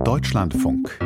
Deutschlandfunk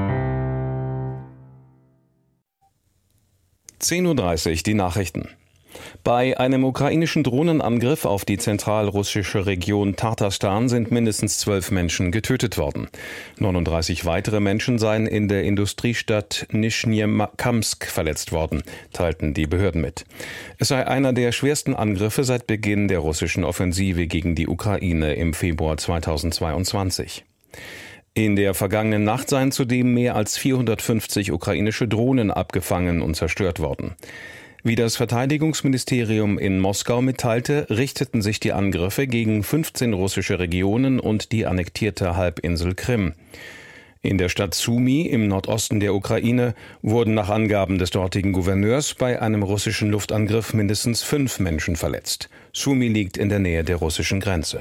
10:30 Uhr die Nachrichten. Bei einem ukrainischen Drohnenangriff auf die zentralrussische Region Tatarstan sind mindestens 12 Menschen getötet worden. 39 weitere Menschen seien in der Industriestadt Nischnjekamsk verletzt worden, teilten die Behörden mit. Es sei einer der schwersten Angriffe seit Beginn der russischen Offensive gegen die Ukraine im Februar 2022. In der vergangenen Nacht seien zudem mehr als 450 ukrainische Drohnen abgefangen und zerstört worden. Wie das Verteidigungsministerium in Moskau mitteilte, richteten sich die Angriffe gegen 15 russische Regionen und die annektierte Halbinsel Krim. In der Stadt Sumy im Nordosten der Ukraine wurden nach Angaben des dortigen Gouverneurs bei einem russischen Luftangriff mindestens 5 Menschen verletzt. Sumy liegt in der Nähe der russischen Grenze.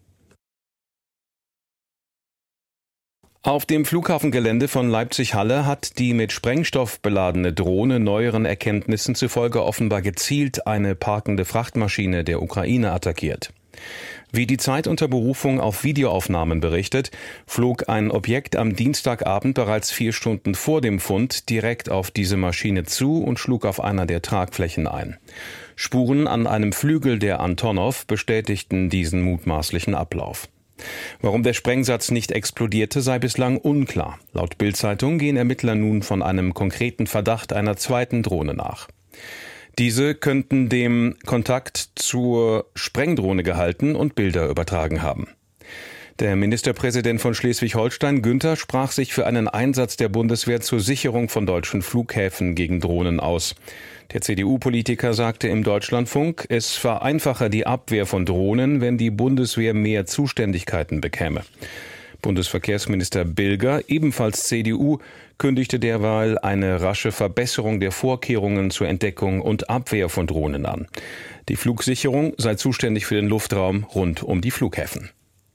Auf dem Flughafengelände von Leipzig-Halle hat die mit Sprengstoff beladene Drohne neueren Erkenntnissen zufolge offenbar gezielt eine parkende Frachtmaschine der Ukraine attackiert. Wie die Zeit unter Berufung auf Videoaufnahmen berichtet, flog ein Objekt am Dienstagabend bereits 4 Stunden vor dem Fund direkt auf diese Maschine zu und schlug auf einer der Tragflächen ein. Spuren an einem Flügel der Antonov bestätigten diesen mutmaßlichen Ablauf. Warum der Sprengsatz nicht explodierte, sei bislang unklar. Laut Bild-Zeitung gehen Ermittler nun von einem konkreten Verdacht einer zweiten Drohne nach. Diese könnten dem Kontakt zur Sprengdrohne gehalten und Bilder übertragen haben. Der Ministerpräsident von Schleswig-Holstein, Günther, sprach sich für einen Einsatz der Bundeswehr zur Sicherung von deutschen Flughäfen gegen Drohnen aus. Der CDU-Politiker sagte im Deutschlandfunk, es vereinfache die Abwehr von Drohnen, wenn die Bundeswehr mehr Zuständigkeiten bekäme. Bundesverkehrsminister Bilger, ebenfalls CDU, kündigte derweil eine rasche Verbesserung der Vorkehrungen zur Entdeckung und Abwehr von Drohnen an. Die Flugsicherung sei zuständig für den Luftraum rund um die Flughäfen.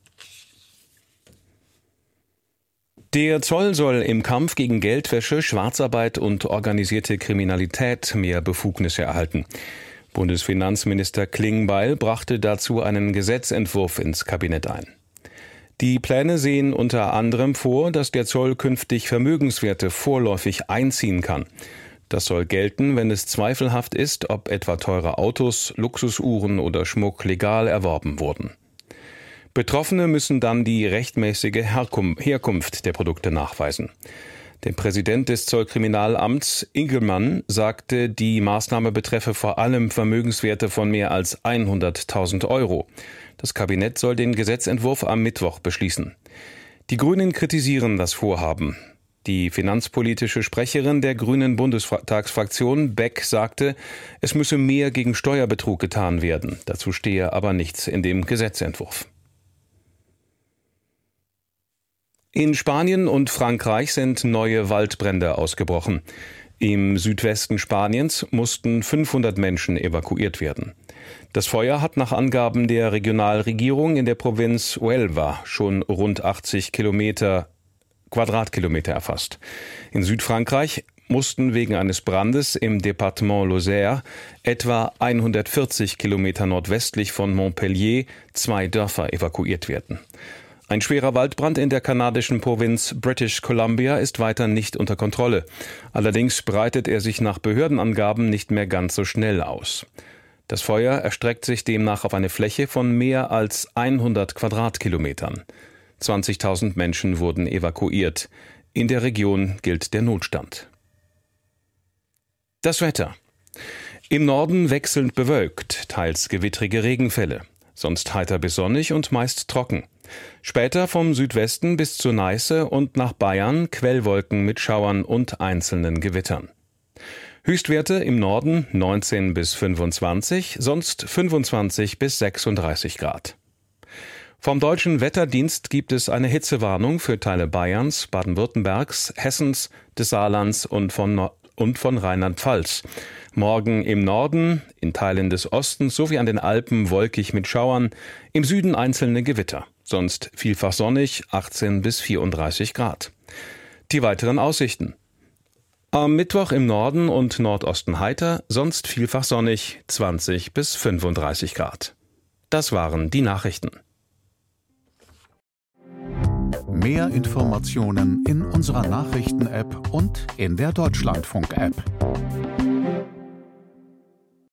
Der Zoll soll im Kampf gegen Geldwäsche, Schwarzarbeit und organisierte Kriminalität mehr Befugnisse erhalten. Bundesfinanzminister Klingbeil brachte dazu einen Gesetzentwurf ins Kabinett ein. Die Pläne sehen unter anderem vor, dass der Zoll künftig Vermögenswerte vorläufig einziehen kann. Das soll gelten, wenn es zweifelhaft ist, ob etwa teure Autos, Luxusuhren oder Schmuck legal erworben wurden. Betroffene müssen dann die rechtmäßige Herkunft der Produkte nachweisen. Der Präsident des Zollkriminalamts, Ingelmann, sagte, die Maßnahme betreffe vor allem Vermögenswerte von mehr als 100.000 Euro. Das Kabinett soll den Gesetzentwurf am Mittwoch beschließen. Die Grünen kritisieren das Vorhaben. Die finanzpolitische Sprecherin der Grünen Bundestagsfraktion, Beck, sagte, es müsse mehr gegen Steuerbetrug getan werden. Dazu stehe aber nichts in dem Gesetzentwurf. In Spanien und Frankreich sind neue Waldbrände ausgebrochen. Im Südwesten Spaniens mussten 500 Menschen evakuiert werden. Das Feuer hat nach Angaben der Regionalregierung in der Provinz Huelva schon rund 80 Quadratkilometer erfasst. In Südfrankreich mussten wegen eines Brandes im Departement Lozère etwa 140 Kilometer nordwestlich von Montpellier 2 Dörfer evakuiert werden. Ein schwerer Waldbrand in der kanadischen Provinz British Columbia ist weiter nicht unter Kontrolle. Allerdings breitet er sich nach Behördenangaben nicht mehr ganz so schnell aus. Das Feuer erstreckt sich demnach auf eine Fläche von mehr als 100 Quadratkilometern. 20.000 Menschen wurden evakuiert. In der Region gilt der Notstand. Das Wetter. Im Norden wechselnd bewölkt, teils gewittrige Regenfälle. Sonst heiter bis sonnig und meist trocken. Später vom Südwesten bis zur Neiße und nach Bayern Quellwolken mit Schauern und einzelnen Gewittern. Höchstwerte im Norden 19 bis 25, sonst 25 bis 36 Grad. Vom Deutschen Wetterdienst gibt es eine Hitzewarnung für Teile Bayerns, Baden-Württembergs, Hessens, des Saarlands und von Rheinland-Pfalz. Morgen im Norden, in Teilen des Ostens sowie an den Alpen wolkig mit Schauern, im Süden einzelne Gewitter. Sonst vielfach sonnig, 18 bis 34 Grad. Die weiteren Aussichten. Am Mittwoch im Norden und Nordosten heiter, sonst vielfach sonnig, 20 bis 35 Grad. Das waren die Nachrichten. Mehr Informationen in unserer Nachrichten-App und in der Deutschlandfunk-App.